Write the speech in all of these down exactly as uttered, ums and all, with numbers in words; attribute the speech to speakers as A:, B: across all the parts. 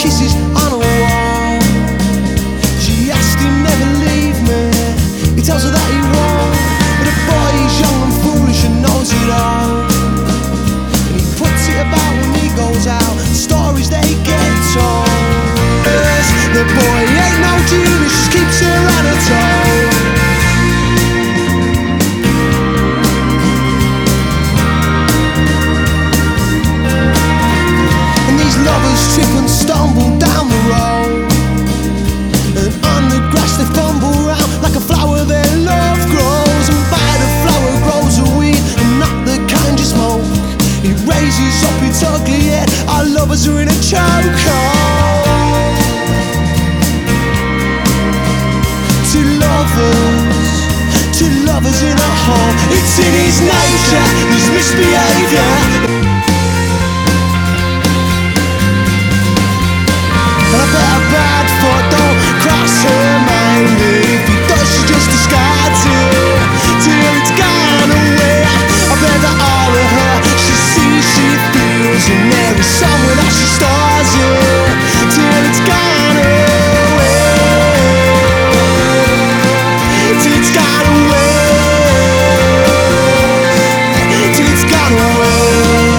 A: kisses on a wall. She asked him never leave me. He tells her that he won't, but the boy is young and foolish and knows it all. And he puts it about when he goes out, stories they get told. Yes, the boy ain't no genius, just keeps her on her toes. Lovers trip and stumble down the road, and on the grass they fumble round like a flower their love grows. And by the flower grows a weed, and not the kind you smoke. It raises up its ugly head, our lovers are in a chokehold. Two lovers, two lovers in a hole. It's in his nature, his misbehaviour. I bet a bad foot don't cross her mind. If he does, she just discards it till it's gone away. I bet that all of her she sees, she feels, and there is somewhere that she stores it till it's gone away. Till it's gone away. Till it's gone away.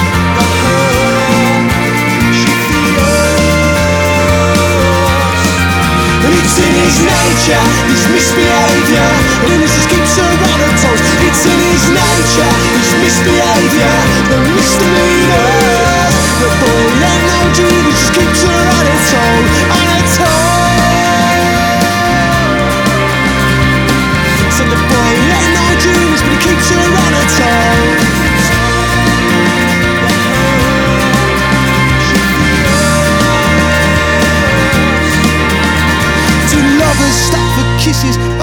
A: It's in his nature, his misbehaviour, and this just keeps her on her toes. It's in his nature, his misbehaviour, the misdemeanors. The boy ain't no genius, just keeps her on her toes, on her toes. So the boy ain't no genius, but he keeps her on her toes. Lovers stop for kisses